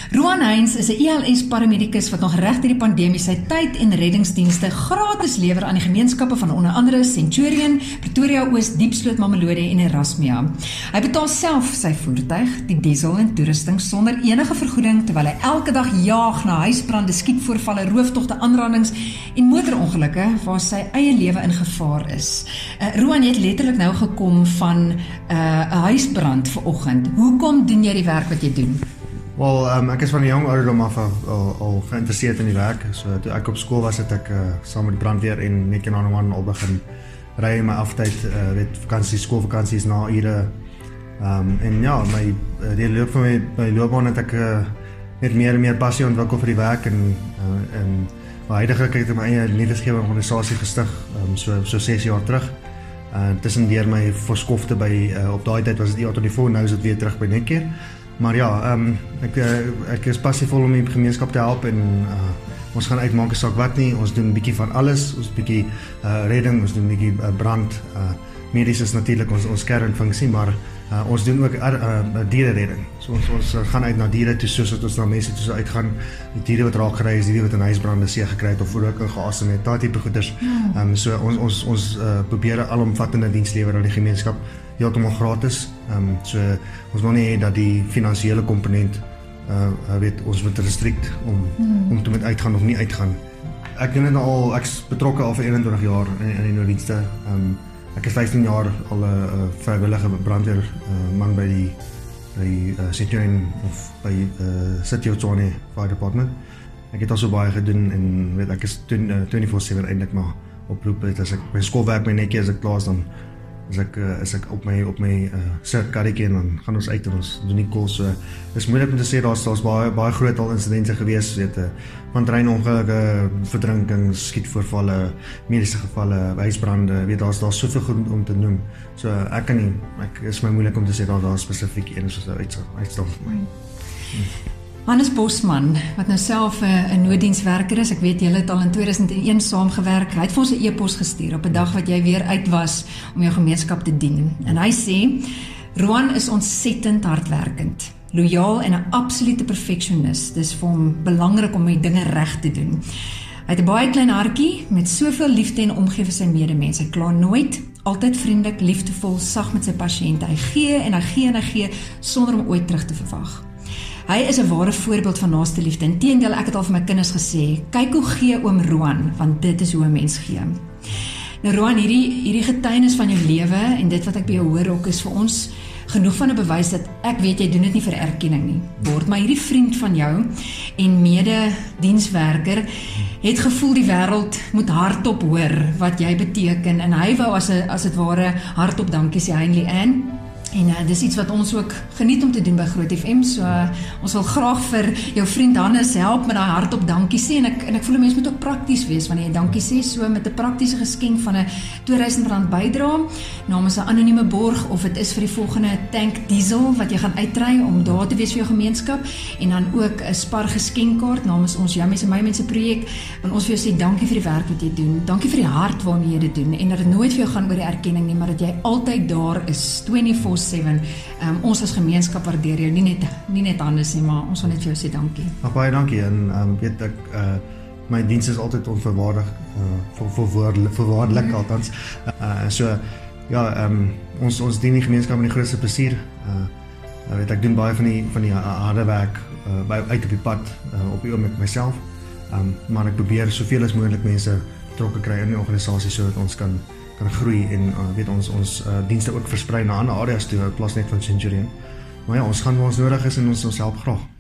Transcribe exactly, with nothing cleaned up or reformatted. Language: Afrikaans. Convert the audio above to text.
Roan Heinz is 'n E L S-paramedikus wat nog reg deur die pandemie sy tyd en reddingsdienste gratis lewer aan die gemeenskappe van onder andere Centurion, Pretoria Oos, Diepsloot, Mamelodi en Erasmia. Hy betaal self sy voertuig, die diesel en toerusting sonder enige vergoeding, terwyl hy elke dag jaag na huisbrande, skietvoorvalle, rooftogte, aanrandings en motorongelukke waar sy eie lewe in gevaar is. Uh, Roan, jy het letterlik nou gekom van 'n uh, huisbrand vanoggend. Hoekom doen jy die werk wat jy doen? Wel, um, ek is van die jong ouderdom af al, al, al geïnteresseerd in die werk. So toe ek op skool was, het ek uh, saam met die brandweer en net nine one one al begin ry in my aftyd, uh, weet vakansies, skoolvakansies na ure. Um, en ja, my die loop van my, my loopbaan het ek uh, net meer en meer passie ontwikkel vir die werk en uh, en huidiglik het ek my eie nuwensgewende organisasie gestig, um, so so ses jaar terug. Uh, tussendeur my verskofte by uh, op daai tyd was dit I A twee vyf, nou is dit weer terug by Netcare. Maar ja, um, ek uh, ek is passievol om die gemeenskap te help en uh, ons gaan uitmaak 'n saak wat nie, ons doen 'n bietjie van alles, ons bietjie uh, redding, ons doen 'n bietjie uh, brand, uh, medies is natuurlik ons ons kernfunksie, maar uh, ons doen ook uh, uh, diereredding. So ons ons uh, gaan uit na diere toe soos wat ons na mense toe so uitgaan. Die diere wat raak gery is, die diere wat in huisbrande see gekry het of rook ingeasem het, daai tipe goeders. Um, so ons ons ons uh, probeer 'n alomvattende diens lewer aan die gemeenskap, heeltemal gratis. Um, so ons wil nie hê dat die finansiële komponent uh, weet ons moet restrikt om hmm. om te met uitgaan of nie uitgaan. Ek doen dit al, ek's betrokke al vir eenentwintig jaar in, in die nooddienste. Um, ek is vyftien jaar al 'n uh, vrywillige brandweer uh, man by die by uh, Centurion of by uh, City of Tshwane Fire Department. Ek het al so baie gedoen en weet ek is twenty-four seven eintlik maar oproep het as ek by skoolwerk my netjie as ek klaar is dan is ek uh, is ek op my op my uh, sirkarretjie en dan gaan ons uit en ons doen die calls. So dis moeilik om te sê daar's daar's baie baie groot al insidente gewees, weet uh, van treinongelukke, verdrinkings, skietvoorvalle, mediese gevalle, huisbrande, weet daar's daar's soveel goed om te noem. So uh, ek kan nie ek is my moeilik om te sê daar daar spesifiek een soos 'n uitstaan vir my. Hmm. Hannes Bosman, wat nou self 'n nooddienswerker is, ek weet julle het al in two thousand one saamgewerk, hy het vir ons 'n e-pos gestuur op 'n dag wat jy weer uit was om jou gemeenskap te dien. En hy sê, Roan is ontsettend hardwerkend, lojaal en 'n absolute perfeksionis. Dis vir hom belangrik om die dinge reg te doen. Hy het 'n baie klein hartjie met soveel liefde en omgee vir sy medemens. Hy kla nooit, altyd vriendelik, liefdevol, sag met sy pasiënte. Hy gee en hy gee en hy gee sonder om ooit terug te verwag. Hy is 'n ware voorbeeld van naaste liefde. Inteendeel, ek het al vir my kinders gesê, kyk hoe gee oom Roan, want dit is hoe 'n mens gee. Nou Roan, hierdie hierdie getuienis van jou lewe en dit wat ek by jou hoor ook is vir ons genoeg van 'n bewys dat ek weet jy doen dit nie vir erkenning nie. Word maar hierdie vriend van jou en mede-dienswerker het gevoel die wêreld moet hardop hoor wat jy beteken en hy wou as 'n as dit ware hardop dankie sê hy en Leanne. En uh, dis iets wat ons ook geniet om te doen by Groot F M, so uh, ons wil graag vir jou vriend Hannes help met daai hardop dankie sê, en ek, en ek voel 'n mens moet ook prakties wees wanneer jy dankie sê, so met 'n praktiese geskenk van 'n two thousand rand bydra, namens 'n anonieme borg, of dit is vir die volgende tank diesel, wat jy gaan uitry om daar te wees vir jou gemeenskap, en dan ook 'n Spar geskenkkaart, namens ons Jou Mense My Mense projek, want ons vir jou sê dankie vir die werk wat jy doen, dankie vir die hart waarmee jy dit doen, en dat dit nooit vir jou gaan oor die erkenning nie, maar dat jy altyd daar is, twenty-four seven. Um, ons as gemeenskap waardeer jou, nie net, nie net Hannes nie, maar ons wil net vir jou sê dankie. Ach, baie dankie, en um, weet ek, uh, my diens is altyd onverwaardig, uh, verwaardelik, verwaardelik mm. althans, uh, so, ja, um, ons, ons dien die gemeenskap met die grootste plesier, uh, weet ek doen baie van die, van die harde werk, uh, by, uit op die pad, uh, op die oom met myself, um, maar ek probeer soveel as moontlik mense betrokke kry in die organisasie, so dat ons kan kan groei en uh, weet ons ons uh, dienste ook versprei na ander areas toe, in plaas net van Centurion. Maar ja, ons gaan waar ons nodig is en ons ons help graag.